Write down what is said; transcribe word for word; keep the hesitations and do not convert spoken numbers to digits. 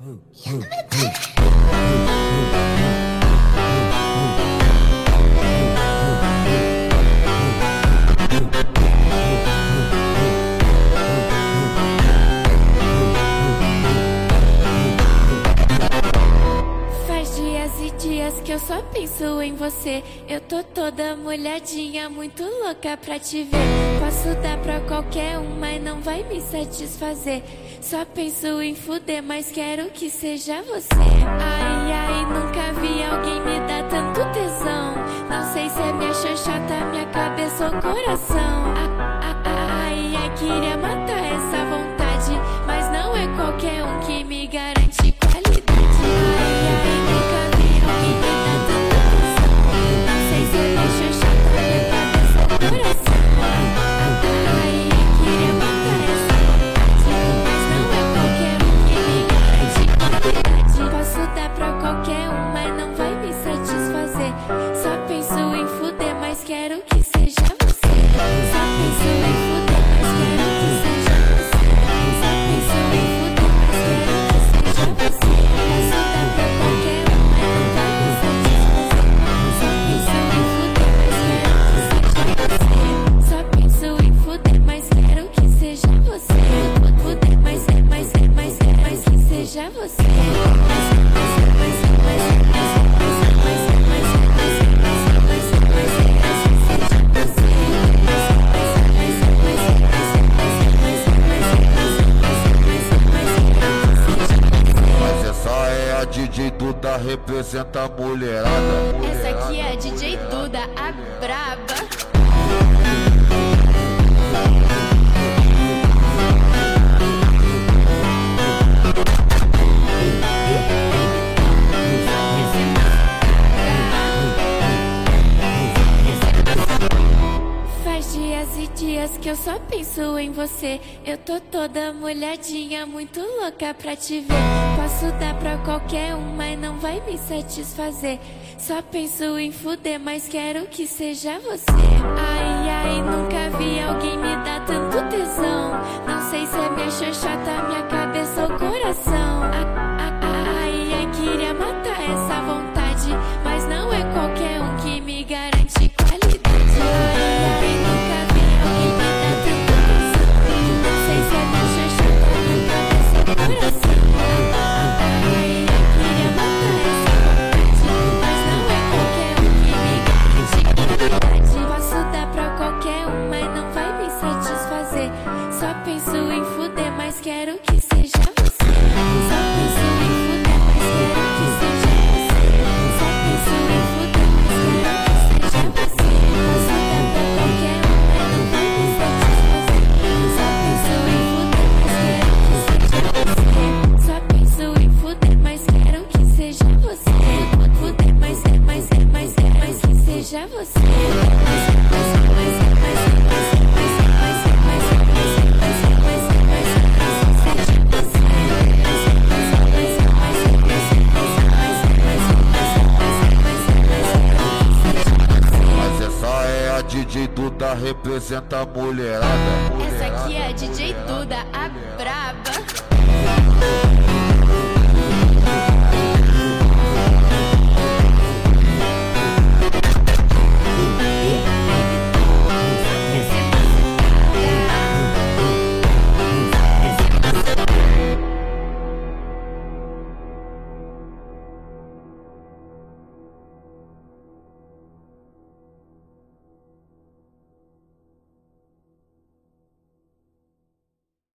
Faz dias e dias que eu só penso em você. Eu tô toda molhadinha, muito louca pra te ver. Posso dar pra qualquer um, mas não vai me satisfazer. Só penso em fuder, mas quero que seja você. Ai, ai, nunca vi alguém me dar tanto tesão. Não sei se é minha xoxota, minha cabeça ou coração. Ah, ah, ah, ai, ai, queria matar essa vontade, mas não é qualquer um que me garante qualidade. Ai, ai, nunca vi alguém me dar tanto tesão. Não sei se é minha xoxota, minha cabeça ou coração. Ah, ah, ah, ai, ai, queria matar essa vontade, mas não é qualquer um que me garante qualidade. Posso dar pra qualquer um, mas não vai me satisfazer. Só penso em fuder, mas quero que seja você. Só penso em fuder, mas quero que seja você. Só penso em fuder, mas quero que seja você. Posso dar pra qualquer um, mas não vai me satisfazer. Só penso em fuder, mas quero que seja você. Só penso em fuder, mas quero que seja você. Fuder, mas é, mas é, mas é, mas que seja você. D J Duda representa a mulherada. Essa aqui é a D J Duda, a braba. Faz dias e dias que eu só penso em você. Eu tô toda molhadinha, muito louca pra te ver. Posso dar pra qualquer um, mas não vai me satisfazer. Só penso em fuder, mas quero que seja você. Ai, ai, nunca vi alguém me dar tanto tesão. Não sei se é minha xoxota, minha cabeça ou coração. Ah, ah, ah, ai, ai, queria matar essa vontade, mas não é qualquer um que me garante qualidade. Ai, ai, nunca vi alguém me dar tanto tesão. Não sei se é minha xoxota, minha cabeça ou coração. Ah, ah, ah, ai, ai, queria matar essa vontade, mas não é qualquer um que me garante qualidade. Posso dar pra qualquer um, mas não vai me satisfazer. Só penso em fuder, mas quero que seja você. Só penso em fuder, mas quero que seja você. Só penso em fuder, mas quero que seja você. Posso dar pra qualquer um, mas não vai me satisfazer. Só penso em fuder, mas quero que seja você. Só penso em fuder, mas quero que seja você. Fuder, mas é, mas é, mas é, mas que seja você. Mas é, mas é, mas é, mas é, mas é, mas é, mas é, mas é, mas é, mas é, mas é, mas é, mas é, seja você. Mas é, mas é, mas é, mas é, mas é, mas é, mas é, mas é, mas é, mas é, mas é, mas é, seja você. Mas essa é a D J Duda representa a mulherada. Essa aqui é a D J Duda, a braba.